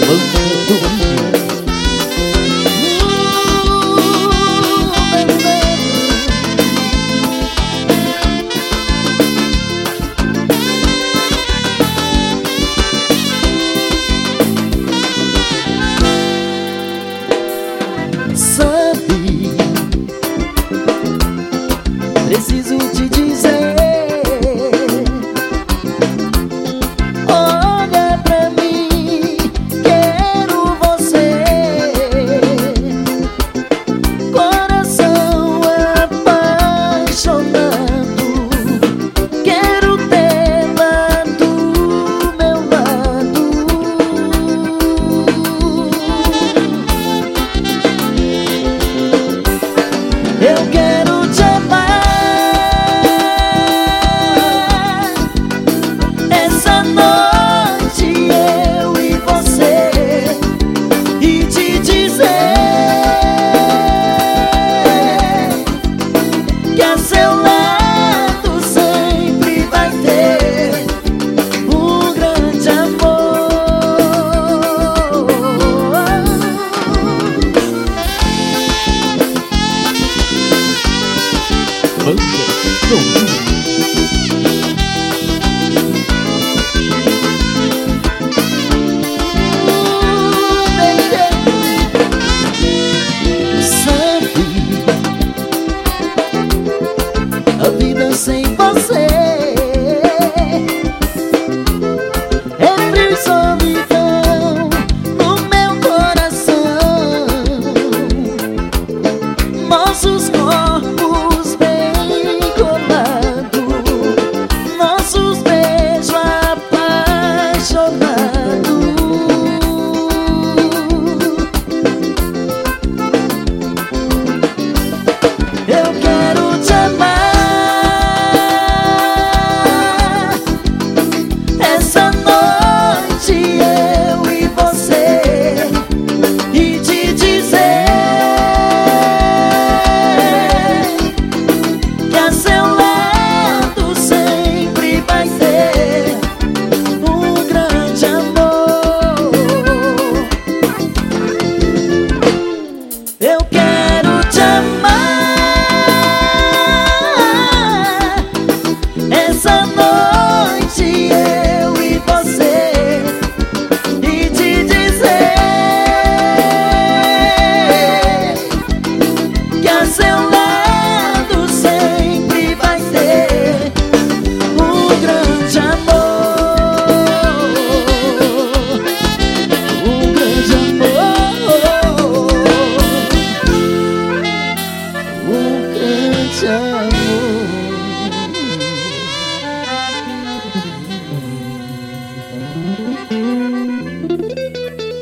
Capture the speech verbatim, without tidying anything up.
Sabe, preciso te dizer, olha pra mim, quero você. Coração apaixonado, quero tê-la do meu lado. Eu quero te amar essa noite, eu e você, e te dizer que a seu lado sempre vai ter um grande amor. Sabe, a vida sem você